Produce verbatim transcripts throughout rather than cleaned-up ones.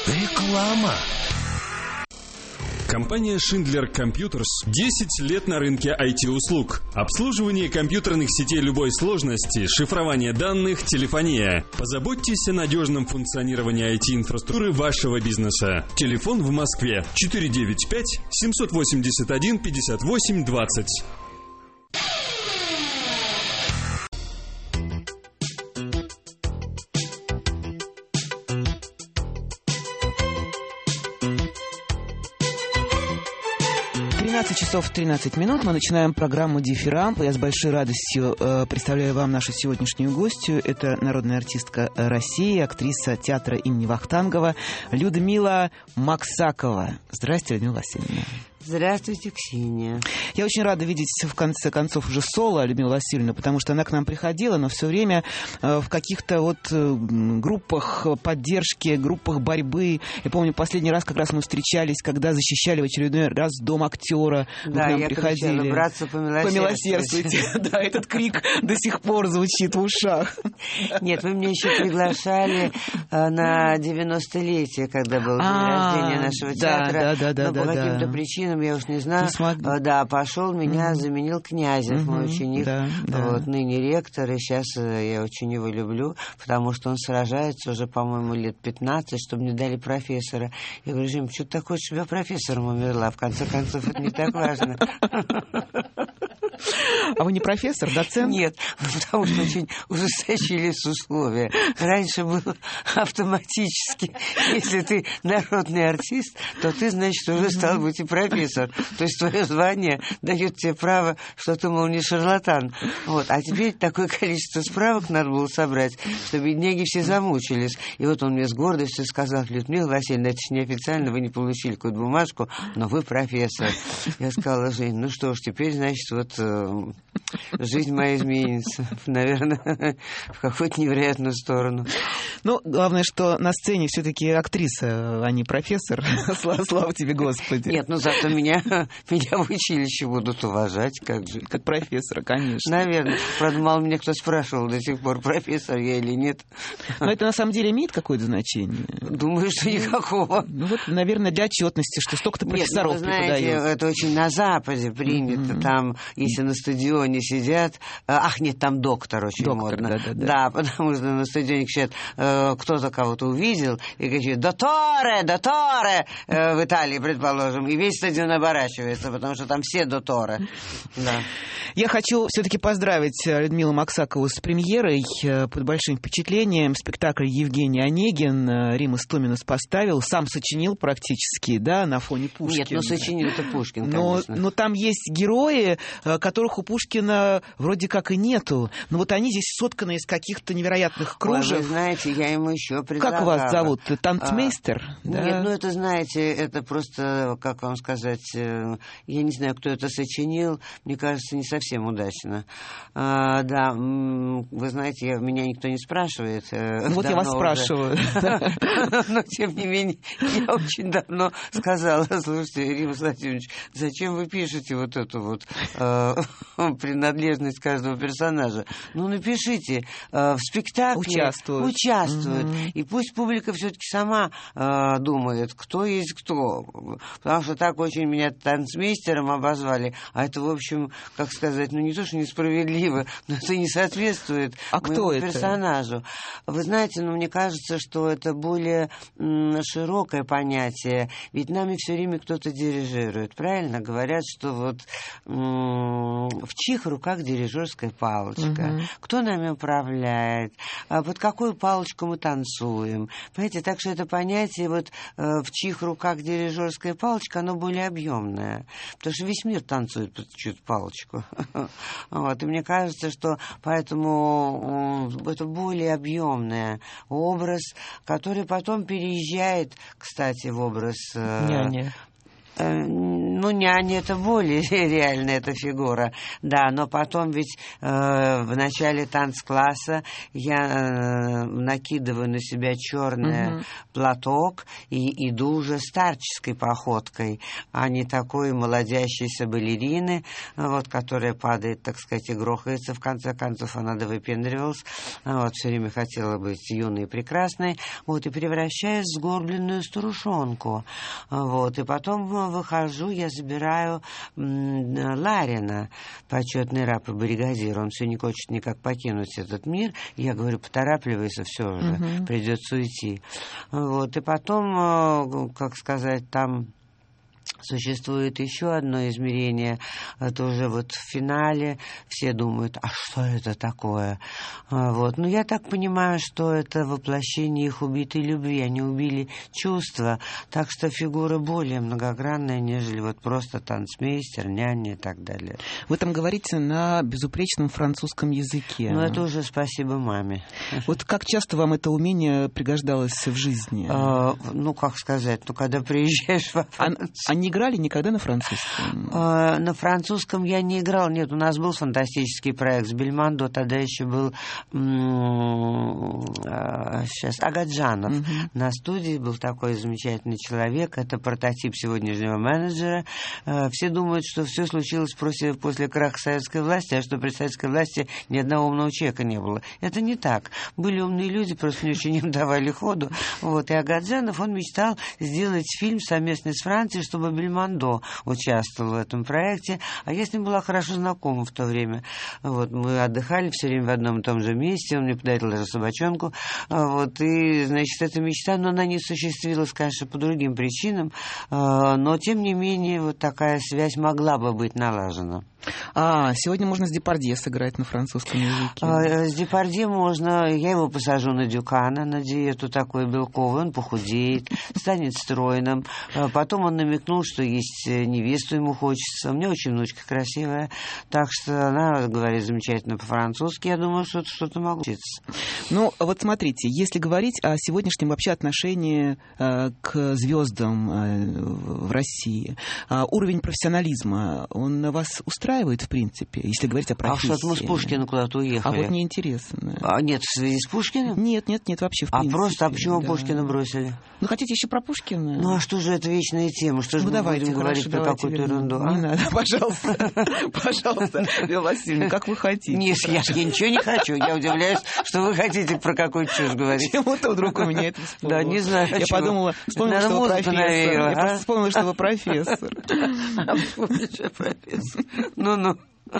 Реклама. Компания Schindler Computers десять лет на рынке ай ти-услуг. Обслуживание компьютерных сетей любой сложности, шифрование данных, телефония. Позаботьтесь о надежном функционировании ай ти-инфраструктуры вашего бизнеса. Телефон в Москве четыре девять пять семь восемь один пятьдесят восемь двадцать. тринадцать часов тринадцать минут. Мы начинаем программу «Дифирамб». Я с большой радостью э, представляю вам нашу сегодняшнюю гостью. Это народная артистка России, актриса театра имени Вахтангова Людмила Максакова. Здравствуйте, Людмила Васильевна. Здравствуйте, Ксения. Я очень рада видеть в конце концов уже соло Людмилу Васильевну, потому что она к нам приходила, но все время в каких-то вот группах поддержки, группах борьбы. Я помню, последний раз как раз мы встречались, когда защищали в очередной раз дом актера. Да, к нам я приходили. кричала: братцы, помилосердствуйте. Помилосердствуйте. Да, этот крик до сих пор звучит в ушах. Нет, вы меня еще приглашали на девяностолетие, когда был день рождения нашего театра. Да, да, да. Но по каким-то причинам, я уж не знаю, да, пошел, меня mm-hmm. заменил Князев, mm-hmm. мой ученик, да, да. Вот, ныне ректор, и сейчас я очень его люблю, потому что он сражается уже, по-моему, лет пятнадцать, чтобы мне дали профессора. Я говорю: Жим, что ты так хочешь, чтобы я профессором умерла? В конце концов, это не так важно. А вы не профессор, доцент? Нет, потому что очень ужесточились условия. Раньше было автоматически: если ты народный артист, то ты, значит, уже стал быть и профессор. То есть твое звание дает тебе право, что ты, мол, не шарлатан. Вот. А теперь такое количество справок надо было собрать, что бедняги все замучились. И вот он мне с гордостью сказал: Людмила Васильевна, это же неофициально, вы не получили какую-то бумажку, но вы профессор. Я сказала: Жень, ну что ж, теперь, значит, вот жизнь моя изменится, наверное, в какую-то невероятную сторону. Ну, главное, что на сцене все-таки актриса, а не профессор. Слава, слава тебе, Господи. Нет, ну зато меня, меня в училище будут уважать, как же. Как профессора, конечно. Наверное. Правда, мало меня кто спрашивал до сих пор, профессор я или нет. Но это на самом деле имеет какое-то значение? Думаю, что никакого. Ну вот, наверное, для отчетности, что столько-то профессоров Нет, ну, вы знаете, преподает. это очень на Западе принято. Mm-hmm. Там, если на стадионе сидят... Ах, нет, там доктор очень доктор, модно. Да, да, да. Да, потому что на стадионе кричат, кто-то кого-то увидел, и кричит: «Доторе! Доторе!» в Италии, предположим. И весь стадион оборачивается, потому что там все доторе. Да. Я хочу все-таки поздравить Людмилу Максакову с премьерой. Под большим впечатлением спектакль «Евгений Онегин» Римас Томинас поставил, сам сочинил практически, да, на фоне Пушкина. Нет, ну сочинил это Пушкин, но, конечно. но там есть герои, которых у Пушкина вроде как и нету. Но вот они здесь сотканы из каких-то невероятных кружев. Ой, вы знаете, я ему еще предлагала. Как вас зовут? Тантмейстер? А, да? Нет, ну это, знаете, это просто, как вам сказать, я не знаю, кто это сочинил, мне кажется, не совсем удачно. А, да, вы знаете, я, меня никто не спрашивает. Ну, вот я вас уже спрашиваю. Но, тем не менее, я очень давно сказала: слушайте, Римас Владимирович, зачем вы пишете вот эту вот принадлежность каждого персонажа? Ну, напишите в спектакле. Участвуют. Участвуют. И пусть публика все-таки сама думает, кто есть кто. Потому что так очень меня танцмейстером обозвали, а это, в общем, как сказать, ну не то, что несправедливо, но это не соответствует а моему кто персонажу. Это? Вы знаете, ну мне кажется, что это более м, широкое понятие, ведь нами все время кто-то дирижирует, правильно? Говорят, что вот м, в чьих руках дирижерская палочка, угу. Кто нами управляет, а под какую палочку мы танцуем. Понимаете, так что это понятие вот в чьих руках дирижерская палочка, оно более объемное, потому что весь мир танцует под чью-то палочку. Вот. И мне кажется, что поэтому это более объемный образ, который потом переезжает, кстати, в образ... Няня. Ну, Ну, няня — это более реальная эта фигура, да, но потом ведь э, в начале танцкласса я э, накидываю на себя черный угу. платок и иду уже старческой походкой, а не такой молодящейся балерины, вот, которая падает, так сказать, и грохается, в конце концов, она довыпендривалась, вот, все время хотела быть юной и прекрасной, вот, и превращаюсь в сгорбленную старушонку, вот, и потом выхожу, я забираю м, Ларина, почетный раб и бригадир, он все не хочет никак покинуть этот мир, я говорю, поторапливайся, все уже, угу. придется уйти, вот, и потом, как сказать, там существует еще одно измерение, это уже вот в финале все думают, а что это такое? Вот. Ну, я так понимаю, что это воплощение их убитой любви, они убили чувства, так что фигура более многогранная, нежели вот просто танцмейстер, няня и так далее. Вы там говорите на безупречном французском языке. Ну, это уже спасибо маме. Вот как часто вам это умение пригождалось в жизни? А, ну, как сказать, ну, когда приезжаешь во Францию... А не играли никогда на французском? А, на французском я не играл. Нет, у нас был фантастический проект с Бельмондо, тогда еще был м- а, сейчас Агаджанов. Угу. На студии был такой замечательный человек, это прототип сегодняшнего менеджера. А, все думают, что все случилось после, после краха советской власти, а что при советской власти ни одного умного человека не было. Это не так. Были умные люди, просто не очень им давали ходу. Вот. И Агаджанов, он мечтал сделать фильм совместный с Францией, чтобы Бельмондо участвовал в этом проекте, а я с ним была хорошо знакома в то время. Вот, мы отдыхали все время в одном и том же месте, он мне подарил даже собачонку, вот, и, значит, эта мечта, но она не осуществилась, конечно, по другим причинам, но, тем не менее, вот такая связь могла бы быть налажена. А, сегодня можно с Депардье сыграть на французском языке. А, с Депардье можно, я его посажу на Дюкана, на диету такой белковый, он похудеет, станет стройным. А потом он намекнул, что есть невесту ему хочется. У меня очень внучка красивая, так что она говорит замечательно по-французски. Я думаю, что что-то могу учиться. Ну, вот смотрите, если говорить о сегодняшнем вообще отношении э, к звездам э, в России, э, уровень профессионализма, он вас устраивает? В принципе, если говорить о профессии. А что мы с Пушкиным куда-то уехали? А вот мне интересно. А нет, в связи с Пушкиным? Нет, нет, нет, вообще в принципе. А просто, а почему да. Пушкина бросили? Ну, хотите еще про Пушкина? Ну, а что же это вечная тема? Что же ну, мы давайте, будем хорошо, говорить про какую-то ерунду? Не надо, пожалуйста. Пожалуйста, Вера Васильевна, как вы хотите. Нет, я ничего не хочу. Я удивляюсь, что вы хотите про какую-то чушь говорить. Почему-то вдруг у меня это всплыло. Да, не знаю. Я подумала, вспомнила, что вы профессор. Я вспомнила, что вы профессор. Вспомнила, профессор. Ну-ну.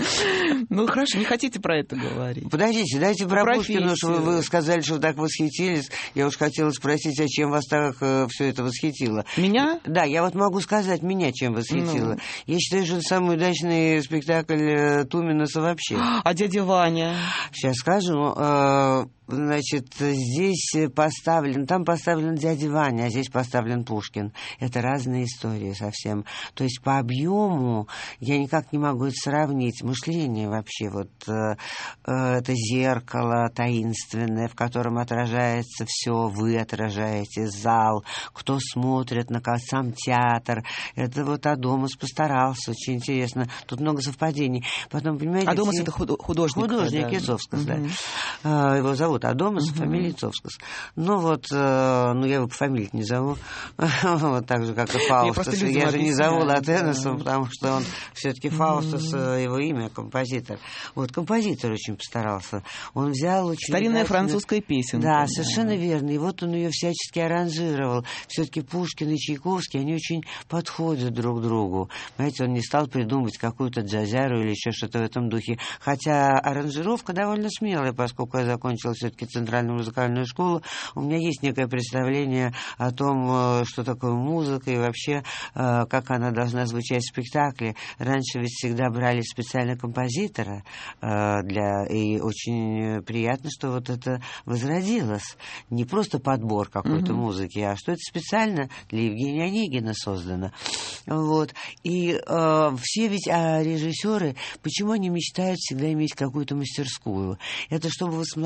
Ну, хорошо, не хотите про это говорить. Подождите, дайте про Пушкина, что вы, вы сказали, что вы так восхитились. Я уж хотела спросить, а чем вас так э, все это восхитило? Меня? Да, я вот могу сказать, меня чем восхитило. Ну. Я считаю, что это самый удачный спектакль э, Туминаса вообще. А дядя Ваня? Сейчас скажу. Э, Значит, здесь поставлен, там поставлен дядя Ваня, а здесь поставлен Пушкин. Это разные истории совсем. То есть по объему я никак не могу это сравнить. Мышление вообще, вот э, это зеркало таинственное, в котором отражается все, вы отражаете зал, кто смотрит на сам театр. Это вот Адамас постарался, очень интересно. Тут много совпадений. Потом, понимаете, Адамас все... это художник. Художник, да. Ицовскас, угу. да. Его зовут Адамас, угу. фамилия Ицовскас. Ну вот, э, ну я его по фамилии не зову, вот так же, как и Фаустас. Я же не зову Латеносом, потому что он все-таки Фаустас, его имя, композитор. Вот, композитор очень постарался. Он взял очень... Старинная французская песенка. Да, совершенно верно. И вот он ее всячески аранжировал. Все-таки Пушкин и Чайковский, они очень подходят друг другу. Знаете, он не стал придумывать какую-то джазяру или еще что-то в этом духе. Хотя аранжировка довольно смелая, поскольку я закончила все-таки центральную музыкальную школу. У меня есть некое представление о том, что такое музыка и вообще, как она должна звучать в спектакле. Раньше ведь всегда брали специально композитора, для... и очень приятно, что вот это возродилось. Не просто подбор какой-то mm-hmm. музыки, а что это специально для Евгения Онегина создано. Вот. И э, все ведь а режиссеры, почему они мечтают всегда иметь какую-то мастерскую? Это чтобы вы с молодых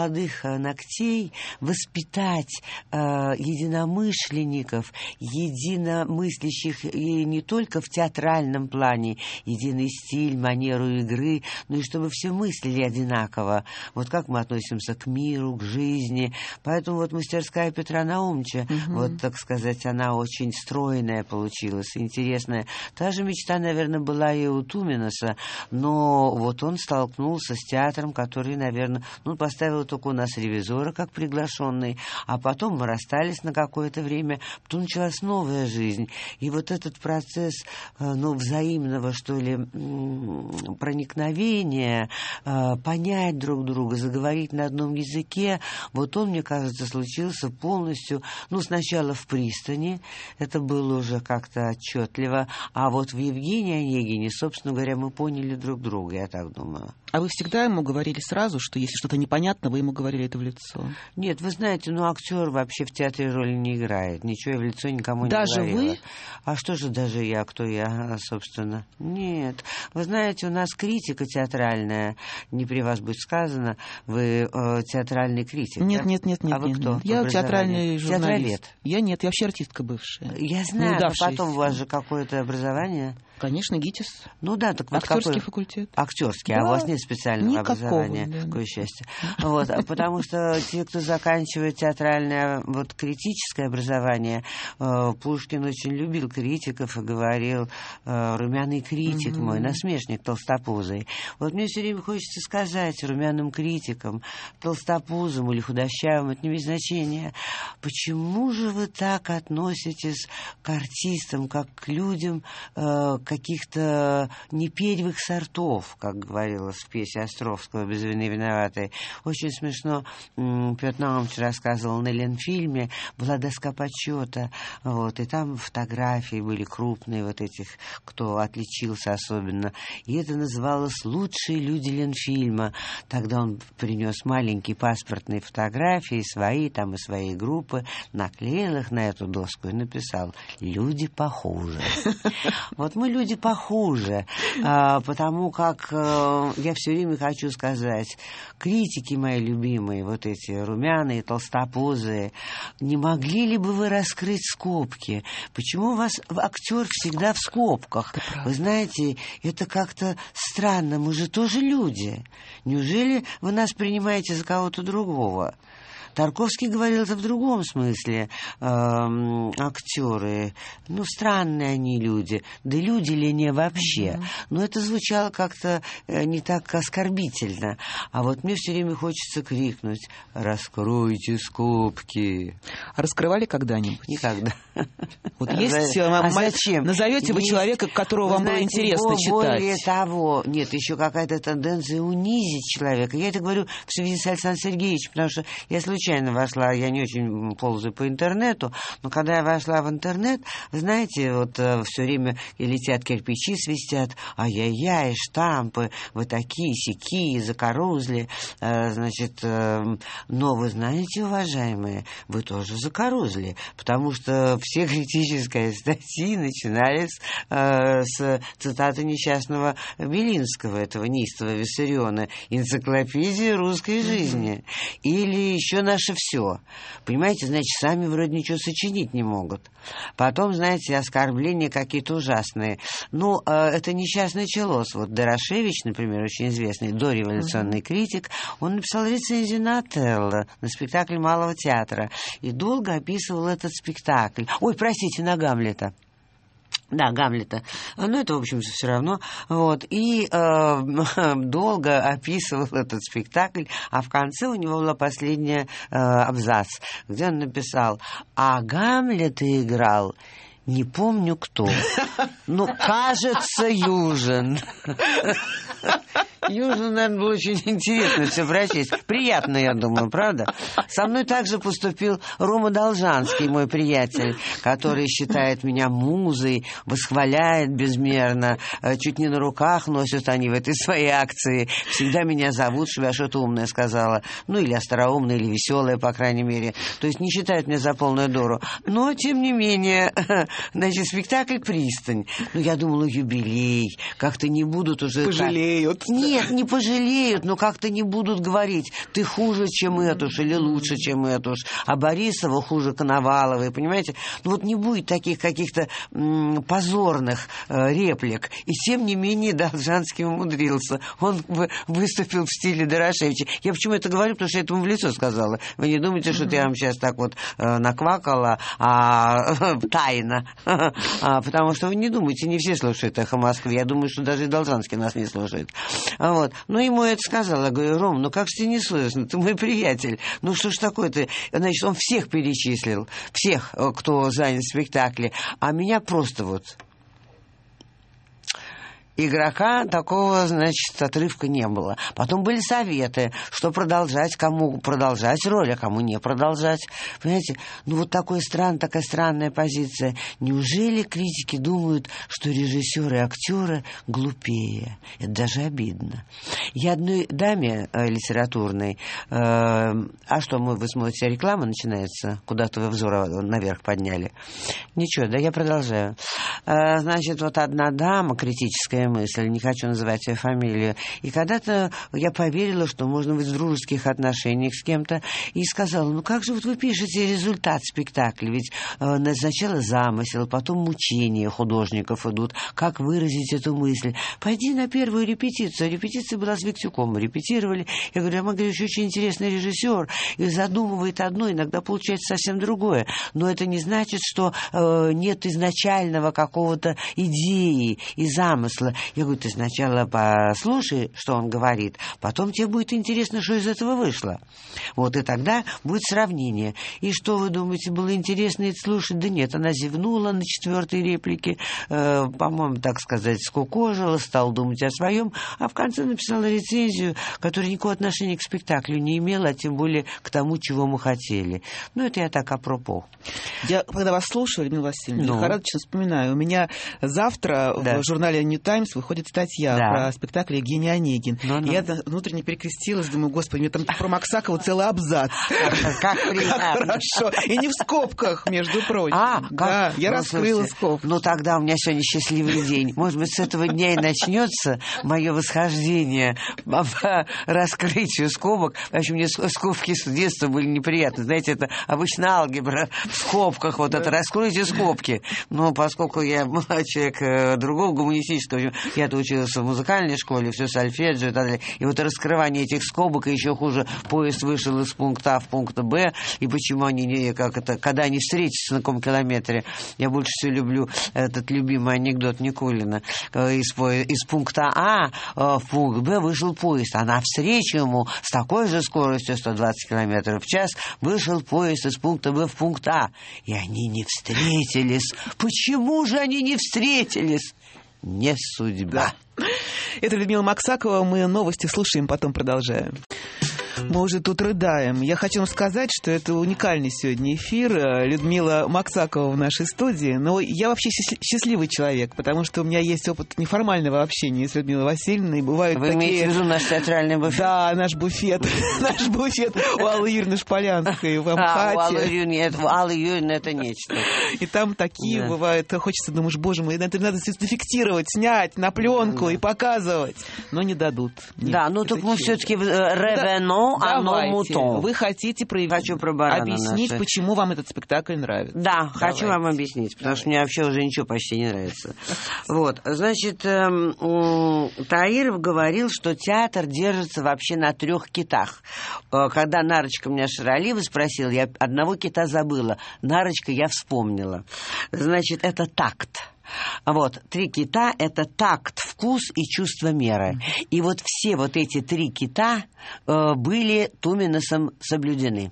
ногтей воспитать э, единомышленников, единомыслящих и не только в театральном плане, единый стиль, манеру игры, но и чтобы все мыслили одинаково. Вот как мы относимся к миру, к жизни. Поэтому вот мастерская Петра Наумовича, угу. вот, так сказать, она очень стройная получилась, интересная. Та же мечта, наверное, была и у Туминаса, но вот он столкнулся с театром, который, наверное, ну, поставил только у нас ревизора как приглашенный, а потом мы расстались на какое-то время, потом началась новая жизнь. И вот этот процесс, ну, взаимного, что ли, проникновения, понять друг друга, заговорить на одном языке, вот он, мне кажется, случился полностью, ну, сначала в «Пристани», это было уже как-то отчетливо, а вот в «Евгении Онегине», собственно говоря, мы поняли друг друга, я так думаю. А вы всегда ему говорили сразу, что если что-то непонятно, вы ему говорили это в лицо? Нет, вы знаете, ну, актер вообще в театре роли не играет, ничего я в лицо никому даже не говорила. Даже вы? А что же даже я, кто я, собственно? Нет. Вы знаете, у нас критика театральная, не при вас будет сказано, вы э, театральный критик. Нет, да? нет, нет, нет. А вы нет, кто? Нет. Я театральный журналист. Театровед. Я нет, я вообще артистка бывшая. Я знаю, но потом у вас же какое-то образование. Конечно, ГИТИС. Ну да, так вот актерский какой... факультет. Актерский, да. А у вас нет специального Никакого, образования. Да. Какое счастье. Вот, потому что те, кто заканчивает театральное, вот критическое образование, Пушкин очень любил критиков и говорил: румяный критик mm-hmm. мой, насмешник толстопузый. Вот мне все время хочется сказать румяным критикам, толстопузым или худощавым, это не имеет значения. Почему же вы так относитесь к артистам, как к людям каких-то не первых сортов, как говорилось в пьесе Островского «Без вины виноватые». Очень смешно. Петр Наумович рассказывал на Ленфильме, была доска почета, вот, и там фотографии были крупные вот этих, кто отличился особенно. И это называлось «Лучшие люди Ленфильма». Тогда он принес маленькие паспортные фотографии, свои там и своей группы, наклеил их на эту доску и написал: «Люди похуже». Вот мы люди похуже, потому как я все время хочу сказать, критики мои любимые, вот эти румяные, толстопузые, не могли ли бы вы раскрыть скобки? Почему у вас актер всегда в скобках? Вы знаете, это как-то странно, мы же тоже люди. Неужели вы нас принимаете за кого-то другого? Тарковский говорил это в другом смысле. Эм, актеры, ну, странные они люди. Да люди ли не вообще? Mm-hmm. Но это звучало как-то э, не так оскорбительно. А вот мне все время хочется крикнуть: «Раскройте скобки!» А раскрывали когда-нибудь? Никогда. Вот есть... А зачем? Назовете вы человека, которого вам было интересно читать? Более того, нет, еще какая-то тенденция унизить человека. Я это говорю в связи с Александром Сергеевичем, потому что я случайно вошла, я не очень ползаю по интернету, но когда я вошла в интернет, знаете, вот э, все время и летят кирпичи, свистят, ай-яй-яй, штампы, вы такие, сякие, закорузли, э, значит, э, но вы знаете, уважаемые, вы тоже закорузли, потому что все критические статьи начинались э, с цитаты несчастного Белинского, этого неистого Виссариона, «Энциклопедия русской жизни», или еще на «Наше все». Понимаете, значит, сами вроде ничего сочинить не могут. Потом, знаете, оскорбления какие-то ужасные. Ну, э, это несчастный началось. Вот Дорошевич, например, очень известный дореволюционный uh-huh. критик, он написал рецензию на Отелло, на спектакль Малого театра, и долго описывал этот спектакль. Ой, простите, на Гамлета. Да, Гамлета. Ну, это, в общем, все равно. Вот. И э, долго описывал этот спектакль, а в конце у него была последняя э, абзац, где он написал: «А Гамлета играл не помню кто. Ну, кажется, Южин». Южин, наверное, было очень интересно все прочесть. Приятно, я думаю, правда? Со мной также поступил Рома Должанский, мой приятель, который считает меня музой, восхваляет безмерно, чуть не на руках носят они в этой своей акции. Всегда меня зовут, что я что-то умное сказала. Ну, или остроумное, или веселое, по крайней мере. То есть не считают меня за полную дуру. Но, тем не менее, значит, спектакль «Пристань». Ну, я думала, юбилей. Как-то не будут уже... Пожалеют. Нет. Нет, не пожалеют, но как-то не будут говорить, ты хуже, чем Этуш, или лучше, чем Этуш, а Борисова хуже Коноваловой, понимаете? Ну вот не будет таких каких-то м- позорных э, реплик. И тем не менее Должанский умудрился. Он в- выступил в стиле Дорошевича. Я почему это говорю? Потому что я этому в лицо сказала. Вы не думайте, что я вам сейчас так вот э, наквакала, а тайно. а, потому что вы не думаете, не все слушают «Эхо Москвы». Я думаю, что даже и Должанский нас не слушает. А вот. Ну, ему это сказала. Я говорю, Ром, ну как же тебе не совестно? Ты мой приятель. Ну что ж такое-то? Значит, он всех перечислил. Всех, кто занят в спектакле. А меня просто вот... Игрока такого, значит, отрывка не было. Потом были советы, что продолжать, кому продолжать роль, а кому не продолжать. Понимаете, ну вот такой стран, такая странная позиция. Неужели критики думают, что режиссеры и актеры глупее? Это даже обидно. Я одной даме э, литературной, э, а что, мы, вы смотрите, реклама начинается? Куда-то вы взор наверх подняли. Ничего, да я продолжаю. Э, значит, вот одна дама, критическая мысль, не хочу называть ее фамилию. И когда-то я поверила, что можно быть в дружеских отношениях с кем-то, и сказала, ну как же вот вы пишете результат спектакля? Ведь э, сначала замысел, потом мучения художников идут. Как выразить эту мысль? Пойди на первую репетицию. Репетиция была с Виктюком, мы репетировали. Я говорю, а Магаревич очень интересный режиссер, и задумывает одно, иногда получается совсем другое. Но это не значит, что э, нет изначального какого-то идеи и замысла. Я говорю, ты сначала послушай, что он говорит, потом тебе будет интересно, что из этого вышло. Вот, и тогда будет сравнение. И что, вы думаете, было интересно это слушать? Да нет, она зевнула на четвертой реплике, э, по-моему, так сказать, скукожила, стала думать о своем, а в конце написала рецензию, которая никакого отношения к спектаклю не имела, а тем более к тому, чего мы хотели. Ну, это я так апропо. Я, когда вас слушаю, Людмила Васильевна, ну. лихорадочно вспоминаю. У меня завтра да. в журнале New Times выходит статья да. про спектакль Евгений Онегин. Ну, ну. Я внутренне перекрестилась, думаю, господи, мне там про Максакова целый абзац. Как приятно. Хорошо. И не в скобках, между прочим. А, да, я раскрыла скобки. Ну, тогда у меня сегодня счастливый день. Может быть, с этого дня и начнется мое восхождение по раскрытию скобок. Вообще, мне скобки с детства были неприятны. Знаете, это обычно алгебра в скобках. Вот это раскройте скобки. Но поскольку я человек другого гуманистического, я-то учился в музыкальной школе, все сольфеджио и так далее. И вот раскрывание этих скобок, и еще хуже, поезд вышел из пункта А в пункт Б, и почему они не, как это, когда они встретятся на каком километре. Я больше всего люблю этот любимый анекдот Никулина. Из, из пункта А в пункт Б вышел поезд, а навстречу ему с такой же скоростью сто двадцать километров в час вышел поезд из пункта Б в пункт А. И они не встретились. Почему же они не встретились? Не судьба. Это Людмила Максакова. Мы новости слушаем, потом продолжаем. Мы уже тут рыдаем. Я хочу вам сказать, что это уникальный сегодня эфир. Людмила Максакова в нашей студии. Но я вообще счастливый человек, потому что у меня есть опыт неформального общения с Людмилой Васильевной. Бывают Вы такие... имеете в виду наш театральный буфет? Да, наш буфет. Наш буфет у Аллы Юрьевны Шполянской в Амхате. А, у Аллы Юрьевны это, Алла Юрьевна это нечто. И там такие да. бывают, хочется, думаешь, боже мой, это надо зафиксировать, снять на пленку да. и показывать. Но не дадут. Нет, да, ну так мы все-таки ревено. Давайте. Вы хотите проявить, хочу про объяснить, наши. Почему вам этот спектакль нравится? Да, Давайте. Хочу вам объяснить, потому Давайте. Что мне вообще уже ничего почти не нравится. Вот, значит, Таиров говорил, что театр держится вообще на трех китах. Когда Нарочка меня Шаралиева спросила, я одного кита забыла. Нарочка я вспомнила. Значит, это такт. Вот, три кита – это такт, вкус и чувство меры. И вот все вот эти три кита э, были Туминосом соблюдены.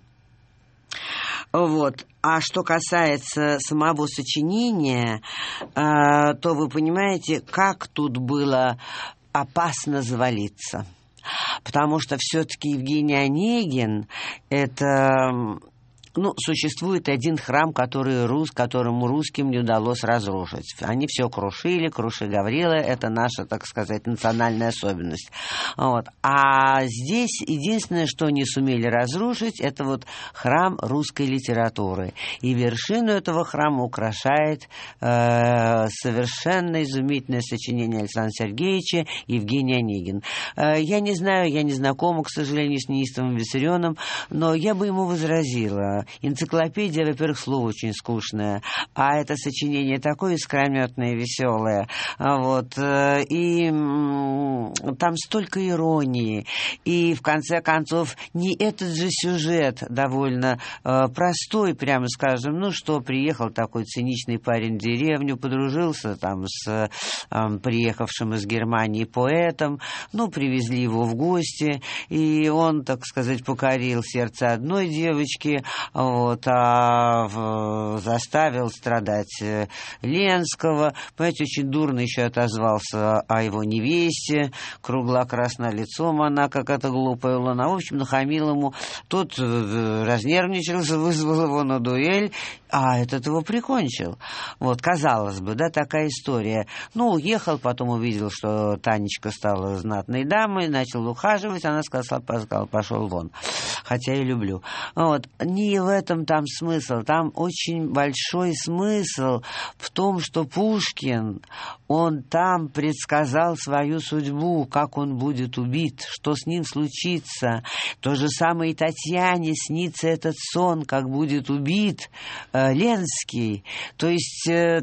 Вот. А что касается самого сочинения, э, то вы понимаете, как тут было опасно завалиться. Потому что все-таки Евгений Онегин – это... Ну, существует один храм, который рус, которому русским не удалось разрушить. Они все крушили, круши Гаврила, это наша, так сказать, национальная особенность. Вот. А здесь единственное, что не сумели разрушить, это вот храм русской литературы. И вершину этого храма украшает э, совершенно изумительное сочинение Александра Сергеевича Евгений Онегин. Э, я не знаю, я не знакома, к сожалению, с неистовым Виссарионом, но я бы ему возразила. Энциклопедия, во-первых, слово очень скучное, а это сочинение такое искрометное, веселое. Вот. И там столько иронии. И, в конце концов, не этот же сюжет довольно простой, прямо скажем. Ну что, приехал такой циничный парень в деревню, подружился там с приехавшим из Германии поэтом, ну, привезли его в гости, и он, так сказать, покорил сердце одной девочки, вот, а в, заставил страдать Ленского. Понимаете, очень дурно еще отозвался о его невесте, кругла красна лицом она, как эта глупая луна. В общем, нахамил ему. Тот разнервничался, вызвал его на дуэль, а этот его прикончил. Вот, казалось бы, да, такая история. Ну, уехал, потом увидел, что Танечка стала знатной дамой, начал ухаживать, она сказала, сказала, пошел вон. Хотя и люблю. Вот. Не в этом там смысл. Там очень большой смысл в том, что Пушкин, он там предсказал свою судьбу, как он будет убит, что с ним случится. То же самое и Татьяне снится этот сон, как будет убит э, Ленский. То есть... Э,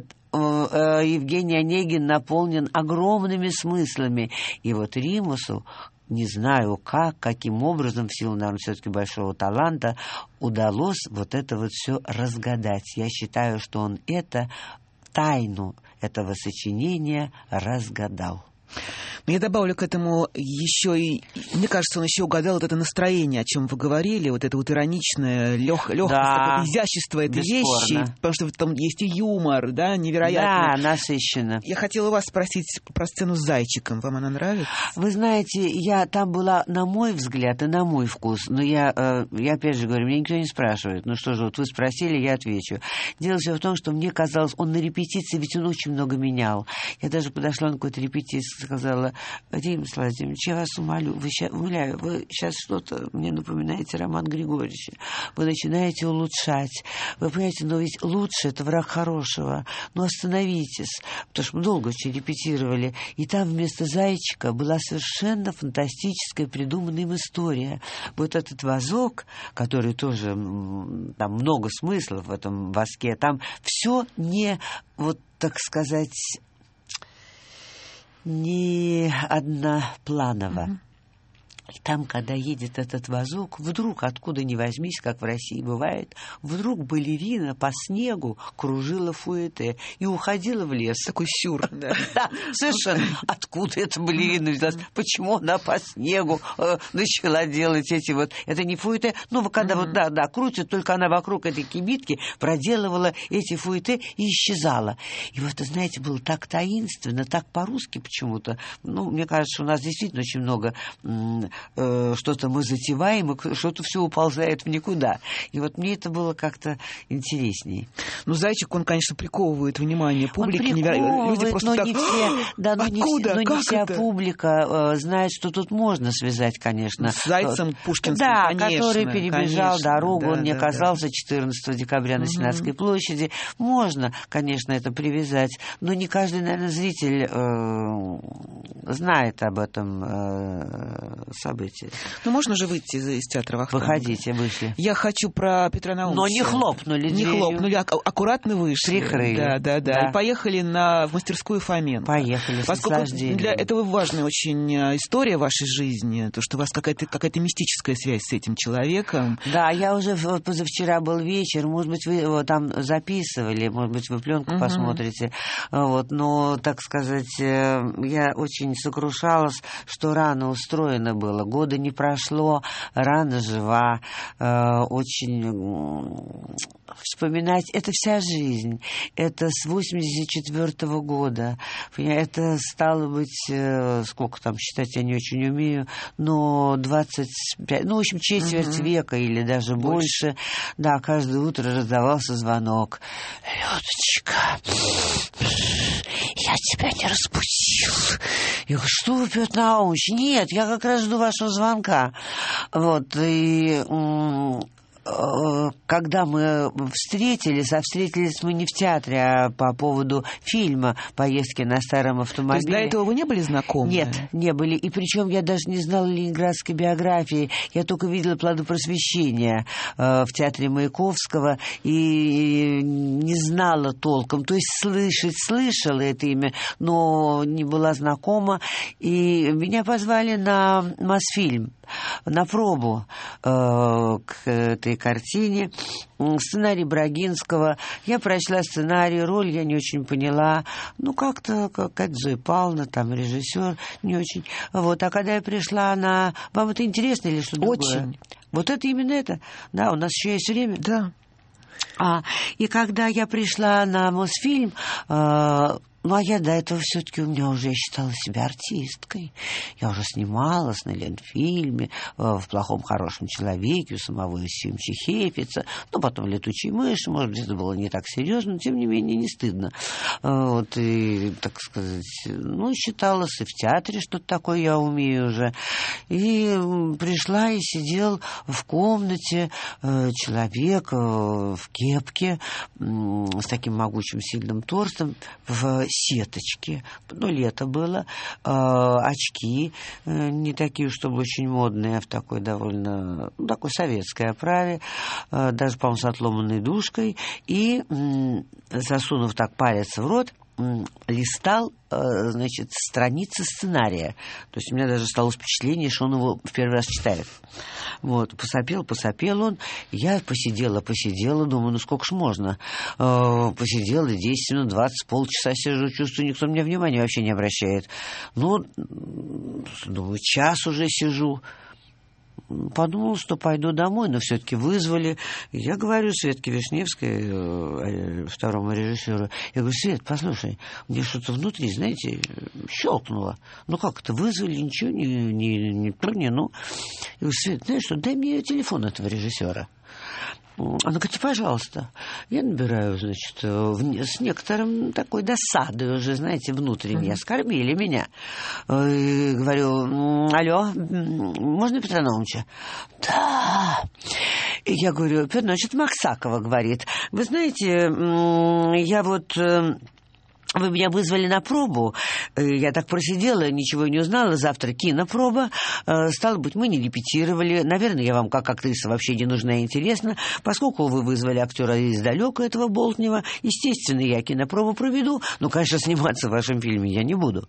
Евгений Онегин наполнен огромными смыслами. И вот Римусу, не знаю как, каким образом, в силу, наверное, все-таки большого таланта, удалось вот это вот все разгадать. Я считаю, что он это, тайну этого сочинения разгадал. Я добавлю к этому еще и... Мне кажется, он еще угадал вот это настроение, о чем вы говорили, вот это вот ироничное, лег, легкость, да, изящество этой вещи, потому что там есть и юмор, да, невероятно. Да, насыщенно. Я хотела вас спросить про сцену с зайчиком. Вам она нравится? Вы знаете, я там была, на мой взгляд, и на мой вкус, но я, э, я опять же говорю, меня никто не спрашивает. Ну что же, вот вы спросили, я отвечу. Дело все в том, что мне казалось, он на репетиции, ведь он очень много менял. Я даже подошла на какой-то репетиции, сказала: Владимир Владимирович, я вас умолю, вы сейчас, умоляю, вы сейчас что-то мне напоминаете Романа Григорьевича. Вы начинаете улучшать. Вы понимаете, но ведь лучше — это враг хорошего. Ну остановитесь. Потому что мы долго очень репетировали. И там вместо зайчика была совершенно фантастическая придуманная им история. Вот этот вазок, который тоже, там много смыслов в этом воске, там все не, вот так сказать, не однопланово. Mm-hmm. И там, когда едет этот вазок, вдруг, откуда ни возьмись, как в России бывает, вдруг балерина по снегу кружила фуэте и уходила в лес. Такой сюр. Да, совершенно. Откуда эта балерина взялась? Почему она по снегу начала делать эти вот... Это не фуэте, ну, когда вот, да, да, крутит, только она вокруг этой кибитки проделывала эти фуэте и исчезала. И вот, знаете, было так таинственно, так по-русски почему-то. Ну, мне кажется, у нас действительно очень много... что-то мы затеваем, и что-то все уползает в никуда. И вот мне это было как-то интереснее. Ну, зайчик, он, конечно, приковывает внимание публики. Он приковывает, Люди просто но так... не все, да, но не, все, но не вся это? публика э, знает, что тут можно связать, конечно. С зайцем пушкинским, да, конечно. который перебежал конечно, дорогу, да, он не да, оказался да. четырнадцатого декабря на Сенатской угу. площади. Можно, конечно, это привязать, но не каждый, наверное, зритель э, знает об этом э, событии. Ну, можно же выйти из, из театра Вахтанга. Выходите, вышли. Я хочу про Петра Наумовича. Но не хлопнули Не дверью. хлопнули, а аккуратно вышли. Прикрыли. Да, да, да, да. И поехали на, в мастерскую Фоменко. Поехали, с Поскольку для этого важная очень история вашей жизни, то, что у вас какая-то, какая-то мистическая связь с этим человеком. Да, я уже, вот позавчера был вечер, может быть, вы его там записывали, может быть, вы пленку uh-huh. посмотрите. Вот, но, так сказать, я очень очень сокрушалась, что рано устроено было. Года не прошло, рана жива. Э, очень э, вспоминать. Это вся жизнь. Это с восемьдесят четвёртого года. Это стало быть, э, сколько там считать я не очень умею, но двадцать пять, ну, в общем, четверть угу. века или даже больше. больше. Да, каждое утро раздавался звонок. Людочка, я тебя не разбудил. Я говорю, что вы, Петр Наумович? Нет, я как раз жду вашего звонка. Вот, и... когда мы встретились, а встретились мы не в театре, а по поводу фильма «Поездки на старом автомобиле». То есть до этого вы не были знакомы? Нет, не были. И причем я даже не знала ленинградской биографии. Я только видела «Плоды просвещения» э, в театре Маяковского и не знала толком. То есть слышать слышала это имя, но не была знакома. И меня позвали на Мосфильм, на пробу э, к этой картине. Сценарий Брагинского. Я прочла сценарий, роль я не очень поняла. Ну, как-то какая-то Зоя Павловна, там режиссер, не очень. Вот. А когда я пришла на... Вам это интересно или что другое? Очень. Вот это именно это. Да, у нас еще есть время. Да. А, и когда я пришла на Мосфильм... Э, Ну, а я до этого все-таки у меня уже, я считала себя артисткой. Я уже снималась на Ленфильме, в «Плохом хорошем человеке», у самого Ефимовича Хефица, ну, потом «Летучие мыши», может быть, это было не так серьезно, но, тем не менее, не стыдно. Вот, и, так сказать, ну, считалось и в театре что-то такое я умею уже. И пришла и сидел в комнате человек в кепке с таким могучим сильным торсом, в сеточки, ну, лето было, э, очки, э, не такие, чтобы очень модные, а в такой довольно, ну, такой советской оправе, э, даже, по-моему, с отломанной дужкой, и, э, засунув так палец в рот, листал, значит, страницы сценария. То есть у меня даже стало впечатление, что он его в первый раз читает. Вот, посопел, посопел он. Я посидела, посидела, думаю, ну сколько ж можно. Посидела десять минут, двадцать, полчаса сижу, чувствую, никто на меня внимания вообще не обращает. Ну, думаю, час уже сижу. Подумала, что пойду домой, но все-таки вызвали. Я говорю Светке Вишневской, второму режиссеру, я говорю, Свет, послушай, мне что-то внутри, знаете, щелкнуло. Ну как это, вызвали, ничего, не, не, не, не ну. Я говорю, Свет, знаешь что, дай мне телефон этого режиссера. Она говорит, пожалуйста. Я набираю, значит, с некоторым такой досадой уже, знаете, внутренне. Mm-hmm. Оскорбили меня. И говорю, алло, можно Петра Наумовича? Да. И я говорю, Петр Наумович, это Максакова говорит. Вы знаете, я вот... Вы меня вызвали на пробу, я так просидела, ничего не узнала, завтра кинопроба, стало быть, мы не репетировали, наверное, я вам как актриса вообще не нужна и интересна, поскольку вы вызвали актера издалека этого Болтнева, естественно, я кинопробу проведу, но, конечно, сниматься в вашем фильме я не буду.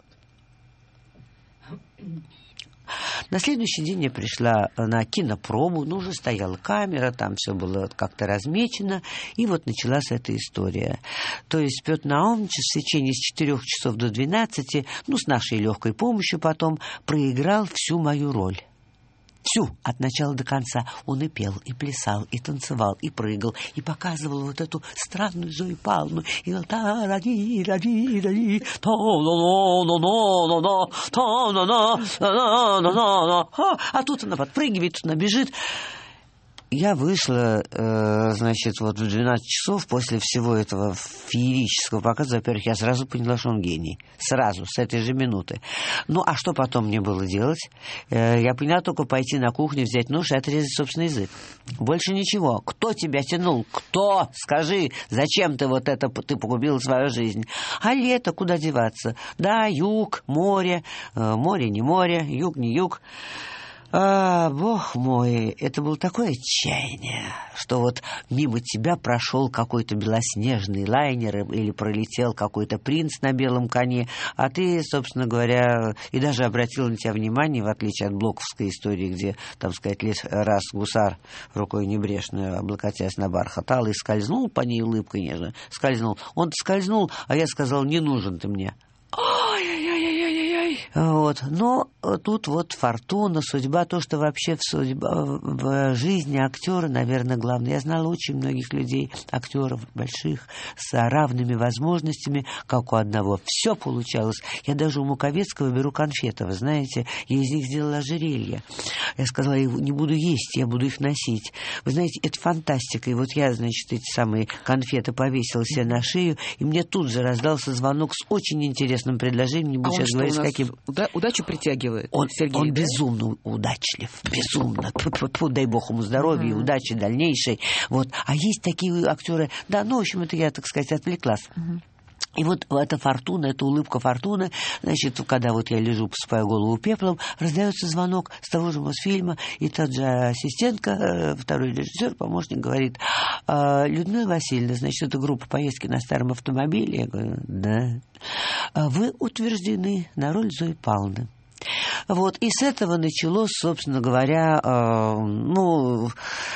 На следующий день я пришла на кинопробу, ну, уже стояла камера, там все было как-то размечено, и вот началась эта история. То есть Петр Наумович в течение с четырех часов до двенадцати, ну, с нашей легкой помощью потом, проиграл всю мою роль. Всю, от начала до конца. Он и пел, и плясал, и танцевал, и прыгал, и показывал вот эту странную Зою Павловну. И вот та-ра-ди-ра-ди-ра-ди, та-на-на-на-на-на, та-на-на-на-на-на-на. А тут она подпрыгивает, тут она бежит. Я вышла, э, значит, вот в двенадцать часов после всего этого феерического показа. Во-первых, я сразу поняла, что он гений. Сразу, с этой же минуты. Ну, а что потом мне было делать? Э, я поняла только пойти на кухню, взять нож и отрезать собственный язык. Больше ничего. Кто тебя тянул? Кто? Скажи, зачем ты вот это, ты погубила свою жизнь? А лето, куда деваться? Да, юг, море. Э, море, не море, юг, не юг. А, бог мой, это было такое отчаяние, что вот мимо тебя прошел какой-то белоснежный лайнер или пролетел какой-то принц на белом коне, а ты, собственно говоря, и даже обратил на тебя внимание, в отличие от блоковской истории, где, там сказать, лишь раз гусар рукой небрежно облокотясь на бархат алый скользнул по ней улыбкой нежно, скользнул. Он скользнул, а я сказал, не нужен ты мне. Ой-ой-ой-ой-ой-ой. Вот. Но тут вот фортуна, судьба, то, что вообще в, судьба, в жизни актера, наверное, главное. Я знала очень многих людей, актеров больших, с равными возможностями, как у одного. Все получалось. Я даже у Муковецкого беру конфеты, вы знаете, я из них сделала ожерелье. Я сказала, я не буду есть, я буду их носить. Вы знаете, это фантастика. И вот я, значит, эти самые конфеты повесила себе на шею, и мне тут же раздался звонок с очень интересным предложением. Не буду а сейчас он говорить, что, с каким... Уда- удачу притягивает? Он, Сергей, он да? безумно удачлив, безумно. Фу-фу-фу, дай бог ему здоровья и удачи дальнейшей. Вот. А есть такие актеры... Да, ну, в общем, это я, так сказать, отвлеклась. И вот эта фортуна, эта улыбка фортуны, значит, когда вот я лежу, посыпаю голову пеплом, раздается звонок с того же Мосфильма, и тот же ассистентка, второй режиссер, помощник, говорит: Людмила Васильевна, значит, это группа «Поездки на старом автомобиле». Я говорю: да. Вы утверждены на роль Зои Павловны. Вот, и с этого началось, собственно говоря, э, ну...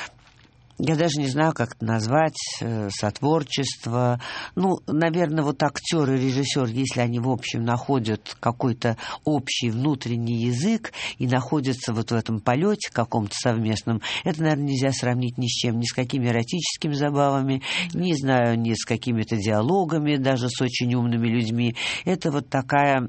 Я даже не знаю, как это назвать, э, сотворчество. Ну, наверное, вот актер и режиссер, если они, в общем, находят какой-то общий внутренний язык и находятся вот в этом полете каком-то совместном, это, наверное, нельзя сравнить ни с чем, ни с какими эротическими забавами, не знаю, ни с какими-то диалогами, даже с очень умными людьми. Это вот такая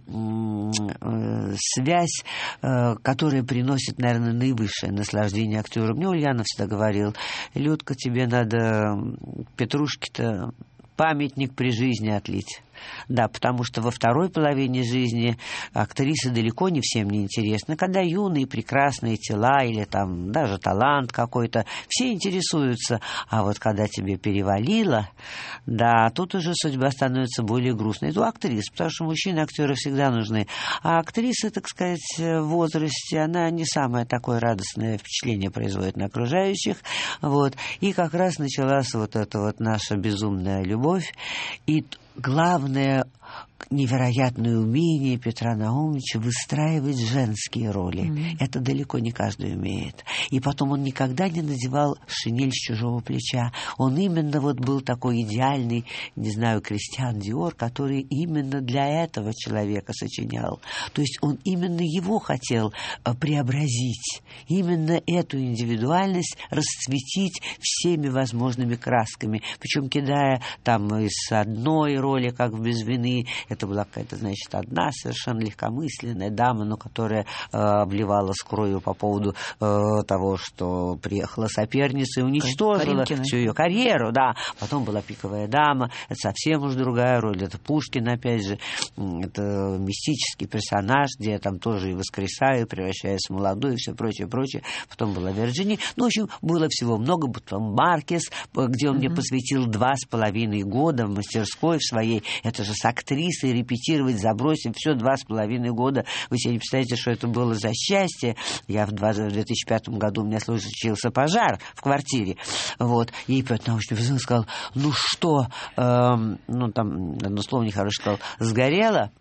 э, связь, э, которая приносит, наверное, наивысшее наслаждение актеру. Мне Ульянов всегда говорил: Людка, тебе надо Петрушке-то памятник при жизни отлить. Да, потому что во второй половине жизни актрисы далеко не всем не интересны. Когда юные прекрасные тела или там даже талант какой-то, все интересуются. А вот когда тебе перевалило, да, тут уже судьба становится более грустной. Это у актрис, потому что мужчины-актеры всегда нужны. А актриса, так сказать, в возрасте, она не самое такое радостное впечатление производит на окружающих. Вот. И как раз началась вот эта вот наша безумная любовь. И главное невероятное умение Петра Наумовича выстраивать женские роли. Mm-hmm. Это далеко не каждый умеет. И потом он никогда не надевал шинель с чужого плеча. Он именно вот был такой идеальный, не знаю, Кристиан Диор, который именно для этого человека сочинял. То есть он именно его хотел преобразить. Именно эту индивидуальность расцветить всеми возможными красками. Причем кидая там из одной роли, как в «Без вины», это была какая-то, значит, одна совершенно легкомысленная дама, но которая э, обливалась кровью по поводу э, того, что приехала соперница и уничтожила Каринкина. Всю ее карьеру, да. Потом была «Пиковая дама», это совсем уж другая роль, это Пушкин, опять же, это мистический персонаж, где я там тоже и воскресаю, превращаюсь в молодую и все прочее, прочее. Потом была Вирджини. Ну, в общем, было всего много. Потом Маркес, где он mm-hmm. мне посвятил два с половиной года в мастерской в своей. Это же с актрисой репетировать, забросить все два с половиной года. Вы себе не представляете, что это было за счастье. Я в две тысячи пятом году у меня случился пожар в квартире. Вот. И Петр Наумович сказал: ну что, эм, ну там одно слово нехорошее сказал, сгорело?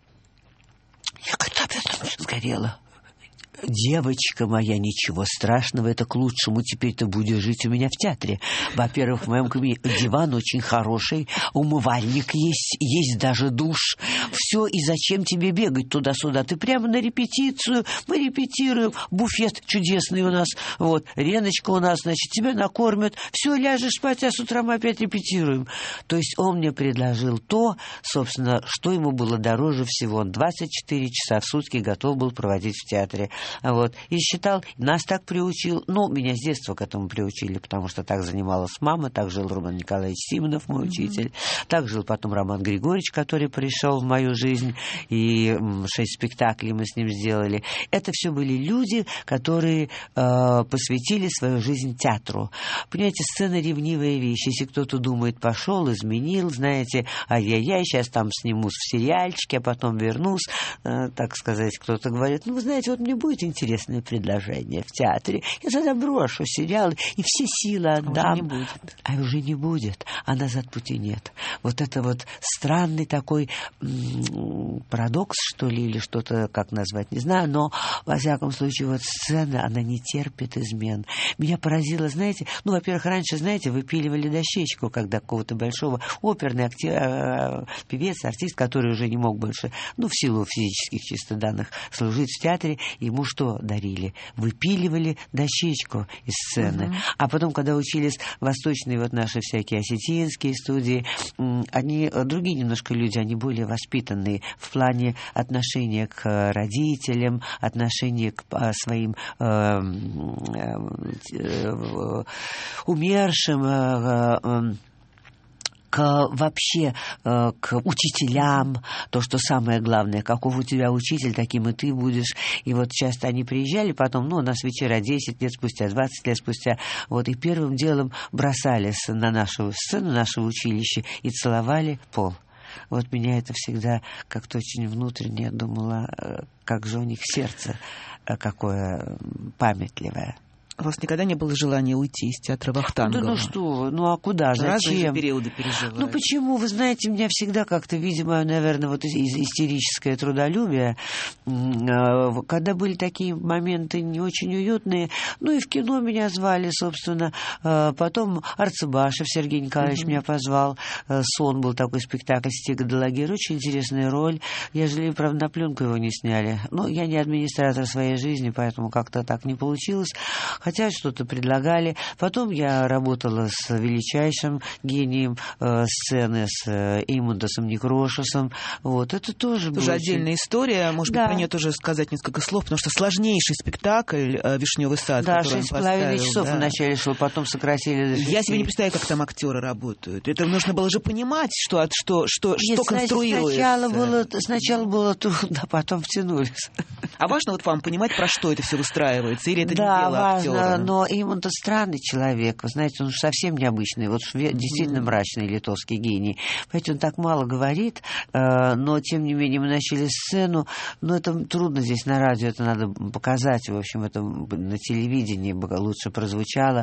Я говорю: да, Петр Наумович, сгорело. Девочка моя, ничего страшного, это к лучшему. Теперь ты будешь жить у меня в театре. Во-первых, в моем кабинете диван очень хороший, умывальник есть, есть даже душ. Все, и зачем тебе бегать туда-сюда? Ты прямо на репетицию, мы репетируем, буфет чудесный у нас, вот, Реночка у нас, значит, тебя накормят, все, ляжешь спать, а с утра мы опять репетируем. То есть он мне предложил то, собственно, что ему было дороже всего. Он двадцать четыре часа в сутки готов был проводить в театре. Вот. И считал, нас так приучил, ну, меня с детства к этому приучили, потому что так занималась мама, так жил Роман Николаевич Симонов, мой mm-hmm. учитель, так жил потом Роман Григорьевич, который пришел в мою жизнь, и шесть спектаклей мы с ним сделали. Это все были люди, которые э, посвятили свою жизнь театру. Понимаете, сцена — ревнивая вещь. Если кто-то думает, пошел, изменил, знаете, ай-яй-яй, сейчас там снимусь в сериальчике, а потом вернусь, э, так сказать, кто-то говорит: ну, вы знаете, вот мне будет сделать интересное предложение в театре. Я тогда брошу сериалы и все силы отдам. А уже не будет. А уже не будет, а назад пути нет. Вот это вот странный такой м- парадокс, что ли, или что-то, как назвать, не знаю, но, во всяком случае, вот сцена, она не терпит измен. Меня поразило, знаете, ну, во-первых, раньше, знаете, выпиливали дощечку, когда какого-то большого оперный актер, певец, артист, который уже не мог больше, ну, в силу физических чисто данных, служить в театре, ему что дарили? Выпиливали дощечку из сцены. Uh-huh. А потом, когда учились восточные вот наши всякие осетинские студии, они, другие немножко люди, они более воспитанные в плане отношения к родителям, отношения к своим э, э, умершим, э, э, к вообще э, к учителям, то, что самое главное, каков у тебя учитель, таким и ты будешь. И вот часто они приезжали потом, ну, у нас вечера десять лет спустя, двадцать лет спустя, вот, и первым делом бросались на нашу сцену, наше училище, и целовали пол. Вот меня это всегда как-то очень внутренне думала, как же у них сердце какое памятливое. У вас никогда не было желания уйти из театра Вахтангова? Да ну что, ну а куда, зачем? Разные периоды переживают. Ну почему? Вы знаете, меня всегда как-то, видимо, наверное, вот истерическое трудолюбие, когда были такие моменты не очень уютные, ну и в кино меня звали, собственно, потом Арцебашев Сергей Николаевич mm-hmm. меня позвал, «Сон» был такой спектакль Стига де Лагер, очень интересная роль, я жалею, правда, на пленку его не сняли, но я не администратор своей жизни, поэтому как-то так не получилось. Хотя что-то предлагали. Потом я работала с величайшим гением э, сцены, с э, Эймундасом Некрошесом. Вот, это тоже Тоже отдельная очень... история. Может да. быть, про нее тоже сказать несколько слов, потому что сложнейший спектакль э, «Вишневый сад», да, который он поставил. Да, шесть с половиной часов да. вначале шел, потом сократили до шести. Я себе не представляю, как там актеры работают. Это нужно было же понимать, что, что, что, Нет, что конструируется. Сначала было, сначала было трудно, потом втянулись. А важно вот вам понимать, про что это все выстраивается? Или это да, не дело важно. актера? Но Эймунд странный человек, вы знаете, он совсем необычный, вот действительно мрачный литовский гений. Понимаете, он так мало говорит, но тем не менее мы начали сцену, но это трудно здесь на радио, это надо показать, в общем, это на телевидении лучше прозвучало.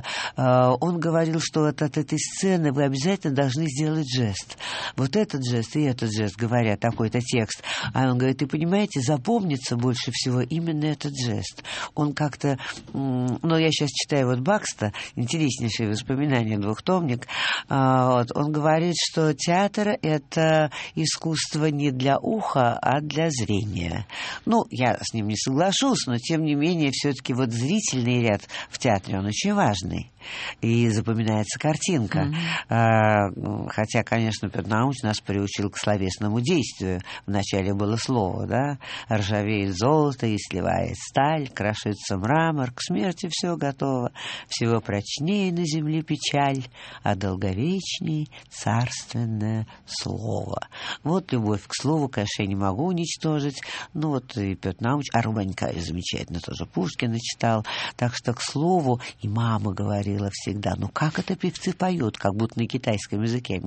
Он говорил, что от, от этой сцены вы обязательно должны сделать жест. Вот этот жест и этот жест, говоря такой-то текст. А он говорит, и понимаете, запомнится больше всего именно этот жест. Он как-то, ну, я сейчас читаю вот Бакста, интереснейшие воспоминания, двухтомник, вот, он говорит, что театр — это искусство не для уха, а для зрения. Ну, я с ним не соглашусь, но тем не менее все-таки вот зрительный ряд в театре, он очень важный. И запоминается картинка. Mm-hmm. Хотя, конечно, Петр Наумович нас приучил к словесному действию. Вначале было слово, да? Ржавеет золото и сливает сталь, крошится мрамор, к смерти все готово. Всего прочнее на земле печаль, а долговечней царственное слово. Вот любовь к слову, конечно, я не могу уничтожить. Ну вот и Петр Наумович, а Рубанька замечательно тоже Пушкина читал. Так что к слову и мама говорила всегда, ну как это певцы поют, как будто на китайском языке.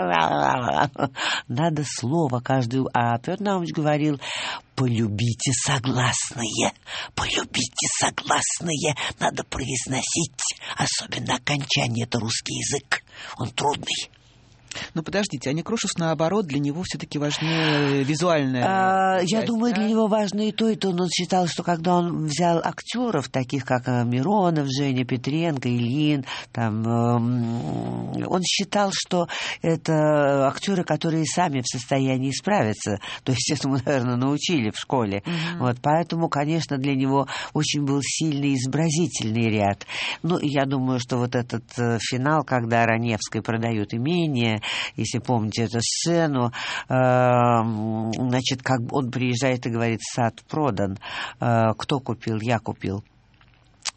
Надо слово каждую. А Петр Наумович говорил, полюбите согласные, полюбите согласные, надо произносить, особенно окончание, это русский язык, он трудный. Ну, подождите, а Некрошес, наоборот, для него все-таки важнее визуальная а, часть, Я думаю, да? для него важно и то, и то. Но он считал, что когда он взял актеров, таких как Миронов, Женя Петренко, Ильин, там, э, он считал, что это актеры, которые сами в состоянии справиться. То есть этому, наверное, научили в школе. Mm-hmm. Вот, поэтому, конечно, для него очень был сильный изобразительный ряд. Ну, и я думаю, что вот этот э, финал, когда Раневской продают имение, если помните эту сцену, э, значит, как он приезжает и говорит, сад продан, э, кто купил, я купил.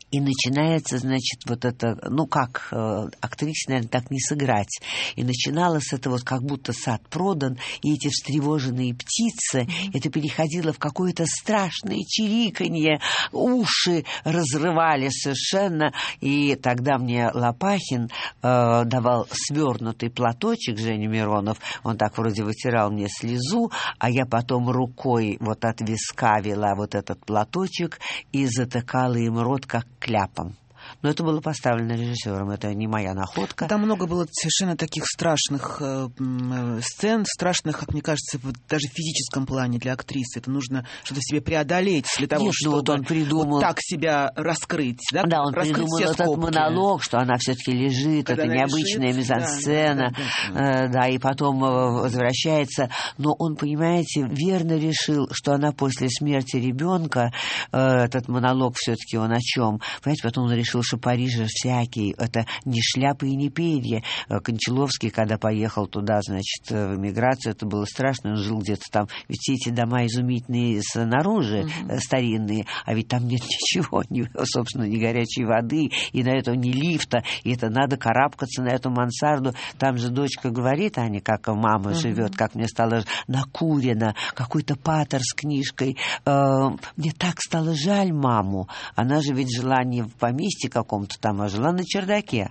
И начинается, значит, вот это, ну как, э, актрисе, наверное, так не сыграть. И начиналось это вот как будто сад продан, и эти встревоженные птицы, mm-hmm. это переходило в какое-то страшное чириканье, уши разрывали совершенно. И тогда мне Лопахин э, давал свернутый платочек, Женя Миронов, он так вроде вытирал мне слезу, а я потом рукой вот от виска вела вот этот платочек и затыкала им рот, как кляпом. Но это было поставлено режиссером, это не моя находка. Там много было совершенно таких страшных э, сцен, страшных, как мне кажется, даже в физическом плане для актрисы. Это нужно что-то себе преодолеть для того, Нет, чтобы вот он придумал... вот так себя раскрыть. Да, да он раскрыть придумал этот скобки. Монолог, что она все-таки лежит, когда это необычная лежит, мизансцена, да, да, да, да. да, и потом возвращается. Но он, понимаете, верно решил, что она после смерти ребенка, э, этот монолог все-таки он о чем? Понимаете, потом он решил, что Париж всякий, это не шляпы и не перья. Кончаловский, когда поехал туда, значит, в эмиграцию, это было страшно, он жил где-то там, ведь все эти дома изумительные снаружи, uh-huh. старинные, а ведь там нет ничего, ни, собственно, ни горячей воды, и на этом ни лифта, и это надо карабкаться на эту мансарду. Там же дочка говорит, Аня, как мама uh-huh. живет, как мне стало накурено, какой-то патер с книжкой. Мне так стало жаль маму. Она же ведь жила не в поместье каком-то там, а жила на чердаке.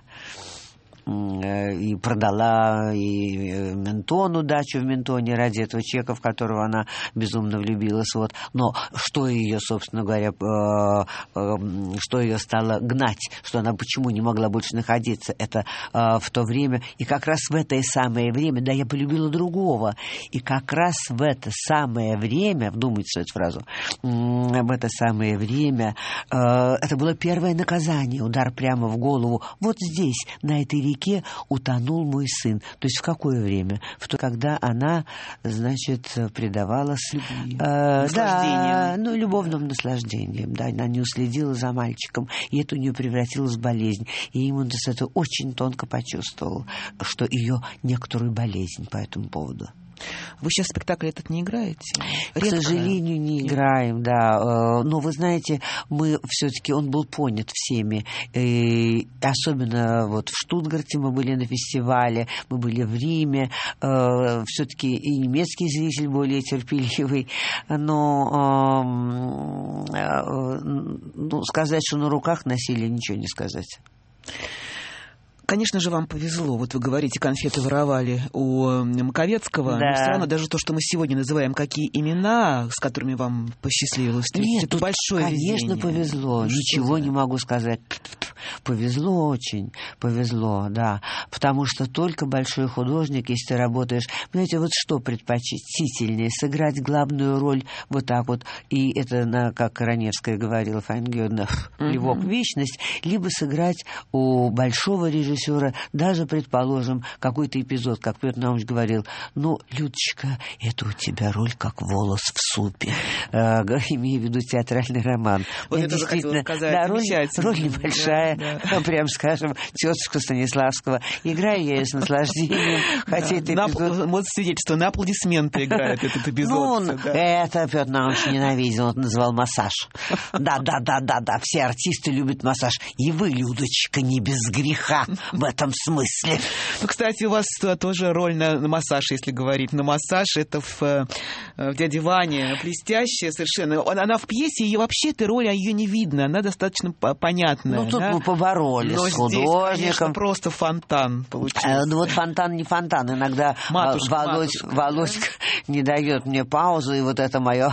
И продала и Ментону дачу в Ментоне ради этого человека, в которого она безумно влюбилась. Вот. Но что ее, собственно говоря, что ее стало гнать, что она почему не могла больше находиться, это в то время. И как раз в это самое время, да, я полюбила другого. И как раз в это самое время, вдумайтесь в эту фразу, в это самое время, это было первое наказание, удар прямо в голову. Вот здесь, на этой реке, утонул мой сын. То есть в какое время? В то, когда она, значит, предавалась любви, э, да, ну, любовным наслаждением. Да, она не уследила за мальчиком, и это у нее превратилось в болезнь. И Имундес это очень тонко почувствовал, что ее некоторую болезнь по этому поводу. Вы сейчас спектакль этот не играете? Редко. К сожалению, не играем, да. Но вы знаете, мы все-таки, он был понят всеми. И особенно вот в Штутгарте мы были на фестивале, мы были в Риме. Все-таки и немецкий зритель более терпеливый. Но ну, сказать, что на руках носили, ничего не сказать. Конечно же, вам повезло. Вот вы говорите, конфеты воровали у Маковецкого. Да. Но все равно даже то, что мы сегодня называем, какие имена, с которыми вам посчастливилось встретить, Нет, это большое конечно, везение. повезло. Ну, ничего не могу сказать. Повезло очень, повезло, да. Потому что только большой художник, если ты работаешь... Понимаете, вот что предпочтительнее? Сыграть главную роль вот так вот. И это, как Раневская говорила, Файнгёдна, плевок в вечность. Либо сыграть у большого режиссера, даже, предположим, какой-то эпизод, как Петр Наумович говорил, ну, Людочка, это у тебя роль как волос в супе. Э, имею в виду театральный роман. Вот это действительно, сказать, да, роль, роль небольшая, да, да. Прям скажем, тетушка Станиславского. Играю я ее с наслаждением. Хотя это эпизод... Вот свидетельство, на аплодисменты играет этот эпизод. Ну, это Петр Наумович ненавидел, он называл массаж. Да, да, да, да, да, все артисты любят массаж. И вы, Людочка, не без греха в этом смысле. Ну, кстати, у вас тоже роль на, на массаж, если говорить. На массаж это в, в «Дяде Ване» блестящая совершенно. Она в пьесе, ее вообще эта роль, ее не видно. Она достаточно понятная. Ну, тут да? мы поборолись Но с художником. Здесь, конечно, просто фонтан получился. Э, ну, вот фонтан не фонтан. Иногда матушка, Володь, матушка, Володька да? не дает мне паузу, и вот это мое...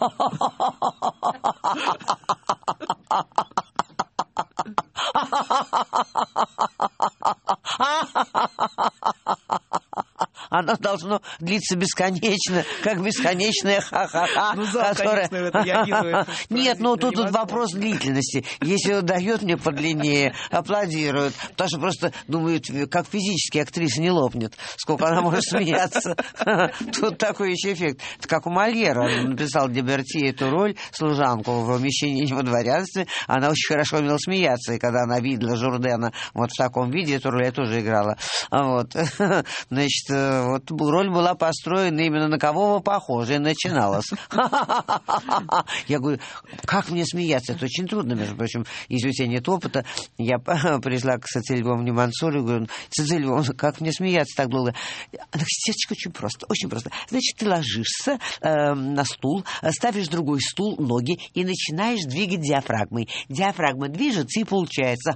Оно должно длиться бесконечно, как бесконечная ха-ха-ха. Ну, да, которая... конечно, это я вижу. Это Нет, ну тут, тут вопрос длительности. Если он дает мне подлиннее, аплодируют. Потому что просто думают, как физически актриса не лопнет, сколько она может смеяться. Тут такой еще эффект. Это как у Мольера. Он написал Деберти эту роль, служанку в «Умещении во дворянстве». Она очень хорошо умела смеяться. И когда она видела Журдена вот в таком виде, эту роль я тоже играла. Вот. Значит, вот роль была построена именно на кого вы похожи, и начиналась. Я говорю, как мне смеяться? Это очень трудно, между прочим, если у тебя нет опыта. Я пришла к Цицилии Львовне Мансуровой, говорю, Цицилия Львовна, как мне смеяться так долго? Она говорит, Светочка, очень просто, очень просто. Значит, ты ложишься э, на стул, ставишь другой стул, ноги, и начинаешь двигать диафрагмой. Диафрагма движется, и получается.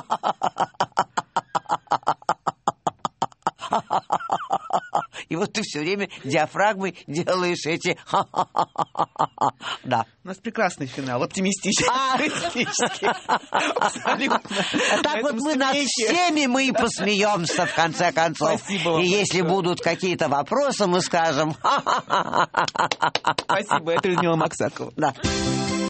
И вот ты все время диафрагмой делаешь эти... Да. У нас прекрасный финал, оптимистический. Так вот мы над всеми мы и посмеемся в конце концов. Спасибо. И если будут какие-то вопросы, мы скажем... Спасибо, это Людмила Максакова. Да.